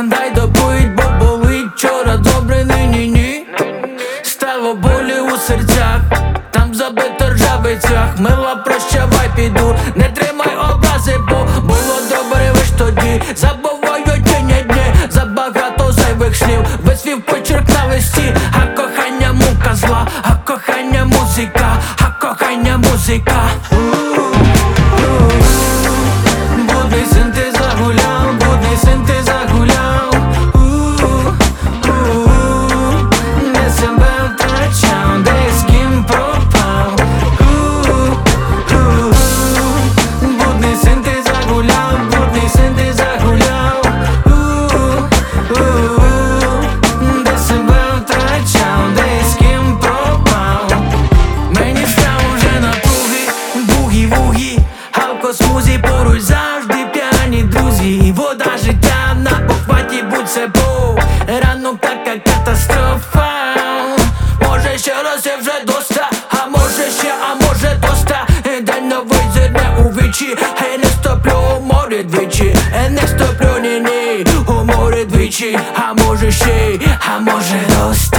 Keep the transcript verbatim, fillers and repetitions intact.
дай допоїть, бо болить. Вчора добре, нині ні. Стало болі у серцях, там забито ржавий цвях. Мила, прощавай, піду, не тримай образи, бо було добре лиш тоді. Забуваю тіні дні, забагато зайвих слів. Весь свій почерк на листі. А кохання мука зла, а кохання музика, а кохання музика. Будний син ти загуляв, будний син ти загуляв. Де себе втрачав, де з ким пропав. Будний син ти загуляв, будний син ти загуляв. Де себе втрачав, де з ким пропав. Мені стало вже напруги, бугі-вугі, а в космузі поруч завжди п'яні друзі. І вода життя на похваті, будь собою. Ранок така катастрофа. Може ще раз я вже доста, а може ще, а може доста. День новий зерне у вічі, ей, не стоплю у морі двічі. Ей, не стоплю, ні-ні, у морі двічі. А може ще, а може доста.